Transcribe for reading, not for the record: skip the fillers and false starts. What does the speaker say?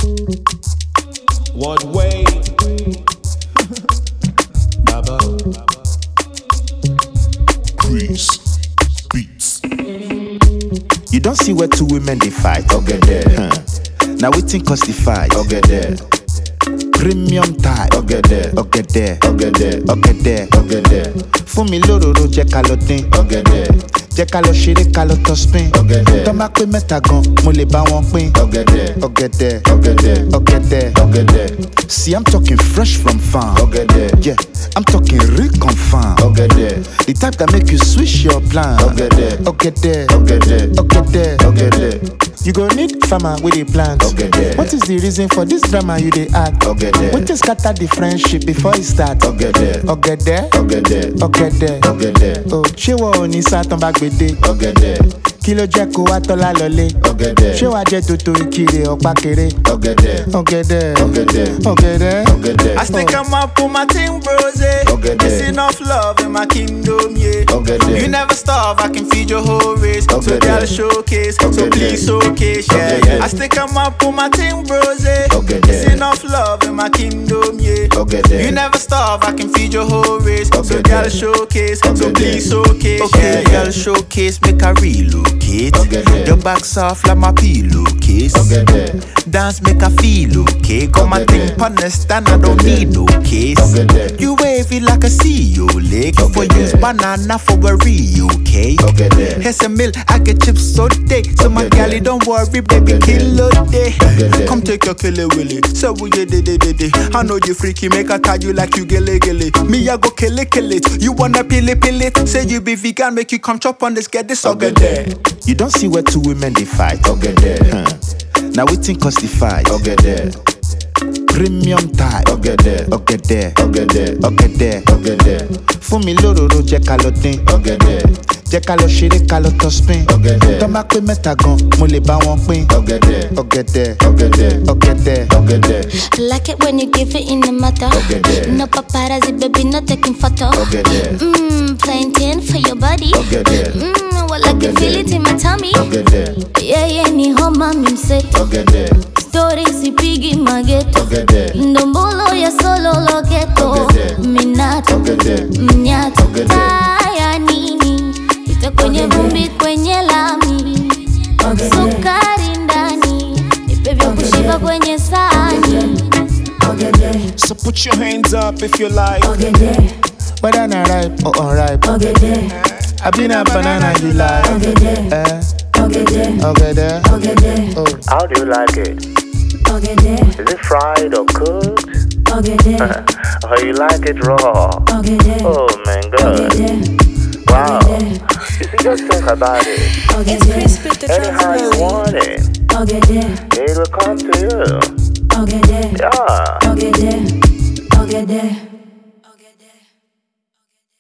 What way? Baba. Chris Beats. You don't see where two women they fight. Okay there. Now waiting cause the fight. Okay there. Premium type. Okay there. Okay there. Okay there. Okay there. Okay there. Fún mi lóróró jẹ́ ká lọ dín. Okay there. Jẹ́ ká lọ ṣeré ká lọ tọ́ spin. Okay there. Tọ́ bá pé mẹ́ta gan, mo lè bá wọn pín. Okay there. Okay there. Okay there. Okay there. Okay there. See, I'm talking fresh from farm. Okay there. Yeah, I'm talking real confirm. Okay there. The type that make you switch your plan. Okay there. Okay there. Okay there. Okay there. Okay there. You go need farmer with a plant. Okay there. What is the reason for this drama you dey act? Okay there. What just scatter the friendship before it start? Okay there. Okay there. Okay there. Okay there. Okay there. Oh, ṣé wọ́n ò ní sátán bá gbèdé? Okay there. Kí ló jẹ́ kó wá tọ́lá lọlé? Okay there. Ṣé wàá jẹ́ tòótọ́ ìkirè ọ̀pá kéré? Okay there. Okay there. Okay there. Okay there. Okay there. I stick 'em up on my team, bros. Okay, It's there. enough love in my kingdom, yeah. Okay, there. You never starve, I can feed your whole race. Okay, So there. gotta showcase, Okay, so please there. showcase, yeah. Okay, there. I stick 'em up on my team, bros. Okay, It's there. enough love in my kingdom, yeah. Okay, there. You never starve, I can feed your whole race. Okay, So there. gotta showcase, Okay, so please showcase, Okay, yeah. girl, showcase, make a relocate. Okay, there. Your back soft like my pillowcase. Okay there. Dance make a feel okay. Come Okay, and think there. on the stand, I don't Okay, need no case. Okay, there. You wave it like a CEO lake. Okay, For use there. banana for a Rio cake. Okay there. Here's a meal, I get chips so day. So my Okay, galley there. don't worry, baby, Okay, there. kill a day. Okay, there. Come take your killer willy. So we de. I know you freaky, make a tag you like you gilly. Me, I go kill it. You wanna pill it. Say you be vegan, make you come chop on this, get this Okay, okay there. there. You don't see where two women they fight. Okay there. Now we think cause the fight. Okay there. Premium type. Okay there. Okay there. Okay there. Okay there. Okay there. Fún mi lóróró jẹ́ ká lọ dín. Okay there. Jẹ́ ká lọ ṣeré ká lọ tọ́ spin. Okay there. Tọ́ bá pé mẹ́ta gan, mo lè bá wọn pín. Okay there. Okay there. Okay there. Okay there. Okay there. I like it when you give it in the matter. Okay, there. No paparazzi, baby, no taking photo. Okay there. Playing 10 for your body. Okay there. Well, I Okay, can feel there. it in my tummy. Okay there. Yeah, ni homa mimseto. Okay there. Story sipigi mageto. Okay there. Ndombolo ya solo loketo. Okay, there. Minato. Okay there. Mnyato. Okay, there. Taya nini. Pita kwenye vumbi kwenye lami. Sukari ndani. Nipe vya kushiba kwenye sahani. So put your hands up if you like. Whether na ripe or unripe. I been a banana you like. Okay there. Oh. How do you like it? Is it fried or cooked? Or you like it raw? Oh man, good. Wow. You see, just think about it. It's Chris Beats the Anyhow you Transvalley. want it, it will come to you. Yeah. Okay, there.